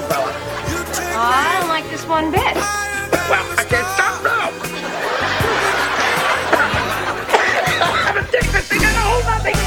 fella. Oh, I don't like this one bit. Well, I can't stop now. I'm addicted to get a hold of me.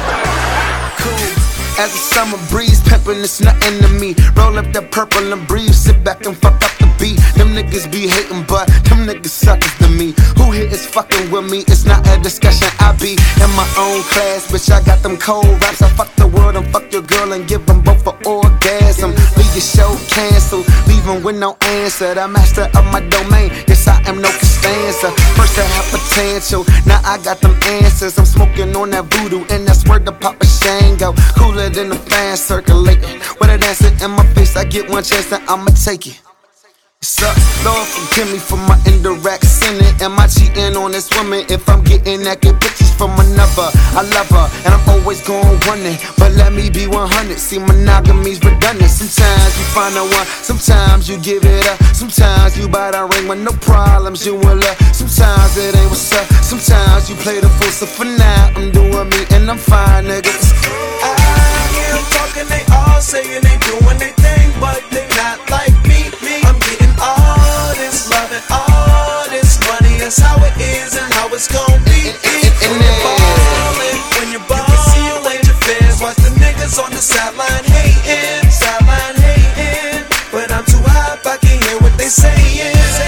As a summer breeze, pimpin', it's nothing to me. Roll up that purple and breathe, sit back and fuck up the beat. Them niggas be hating, but them niggas suckers to me. Who here is fucking with me? It's not a discussion. I be in my own class, bitch. I got them cold raps. I fuck the world and fuck your girl and give them both an orgasm. Leave your show canceled, leave them with no answer. The master of my domain, yes I am no Costanza. First I have potential, now I got them answers. I'm smoking on that voodoo, and that's where the Papa Shango. Cooler than the fans circulating. With a dancer in my face, I get one chance and I'ma take it. What's up? Lord forgive me for my indirect sinning. Am I cheating on this woman if I'm getting naked pictures from another? I love her and I'm always going running, but let me be 100. See, monogamy's redundant. Sometimes you find the one, sometimes you give it up. Sometimes you buy the ring with no problems, you in love. Sometimes it ain't what's up, sometimes you play the fool. So for now, I'm doing me and I'm fine, niggas. I hear them talking, they all saying they doing their thing, but they not like me. I'm getting all this love and all this money. That's how it is and how it's gon' be. When you're ballin', when you're ballin', ain't your fans. Watch the niggas on the sideline hating, but I'm too high, I can hear what they saying.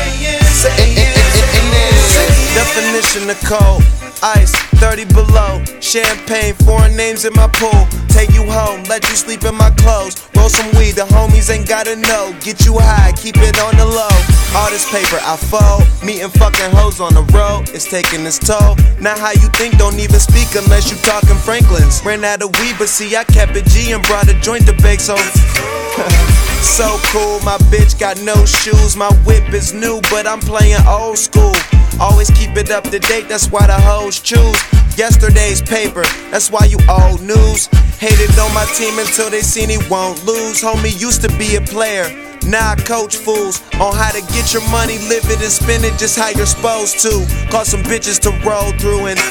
Definition of cold, ice, 30 below, champagne, foreign names in my pool. Take you home, let you sleep in my clothes. Roll some weed, the homies ain't gotta know. Get you high, keep it on the low. All this paper I fold, meeting fucking hoes on the road. It's taking its toll. Not how you think, don't even speak unless you talking Franklin's. Ran out of weed, but see I kept it G and brought a joint to bake, so so cool, my bitch got no shoes. My whip is new, but I'm playing old school. Always keep it up to date, that's why the hoes choose. Yesterday's paper, that's why you old news. Hated on my team until they seen he won't lose. Homie used to be a player, now I coach fools on how to get your money, live it and spend it just how you're supposed to. Call some bitches to roll through and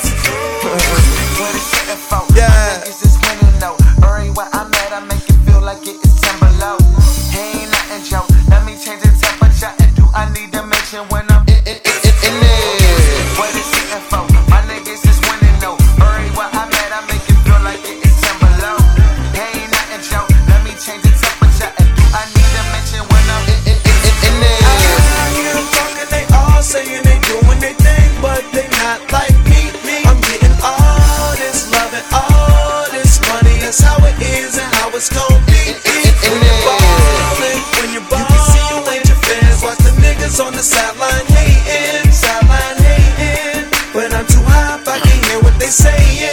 yeah. Everywhere I'm at, I make it feel like it is 10 below. He ain't nothing, Joe. Let me change the temperature. And do I need to mention when I'm in there? What is it for? My niggas is winning, though. Everywhere I'm at, I make it feel like it is 10 below. He ain't nothing, Joe. Let me change the temperature. And do I need to mention when I'm in there? I hear them talking, they all saying they doing their thing, but they not like me. I'm getting all this love and all this money. That's how it is and how it's gon' be. When you're ballin', ain't your fans. Watch the niggas on the sideline hating, but I'm too high, I can hear what they saying.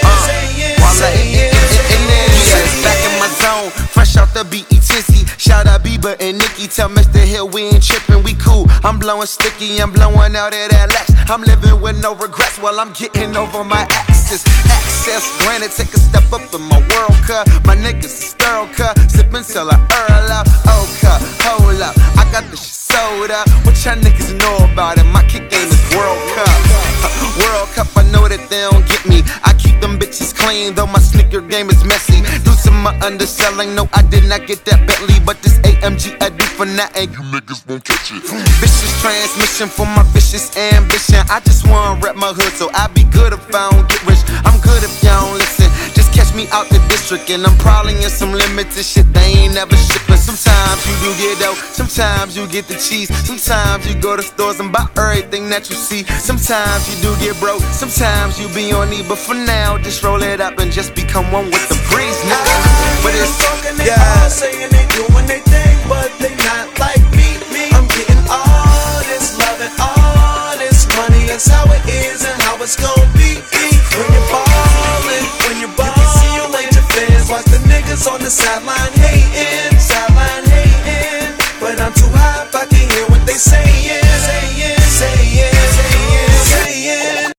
Back in my zone, fresh out the BET. Shout out Bieber and Nicki. Tell Mr. Hill we ain't trippin', we cool. I'm blowing sticky, I'm blowing out of that lax. I'm living with no regrets while I'm getting over my exes. Access granted, take a step up in my world cup. My niggas is thorough cut, sippin' till I earl up. Oh cup, hold up, I got this shit sold up. What y'all niggas know about it? My kick game is World Cup. World Cup, I know that they don't get me. I keep them bitches clean, though my sneaker game is messy. Do some underselling, no I did not get that Bentley, but this AMG I do for nothing. You niggas won't catch it. Vicious transmission for my vicious ambition. I just wanna rep my hood, so I be good if I don't get rich. I'm good if y'all don't listen. Just catch me out the district, and I'm probably in some limited shit they ain't never shipping. Sometimes you do get dough, sometimes you get the cheese. Sometimes you go to stores and buy everything that you see. Sometimes you do get broke, sometimes you be on E. But for now, just roll it up and just become one with the breeze, nigga. But it's talking, they all saying they doing their thing, but they not like me. I'm getting all this love and all this money. That's how it is and how it's gon' be. When you're ballin', ain't your fans. Watch the niggas on the sideline hating, but I'm too high, I can hear what they saying.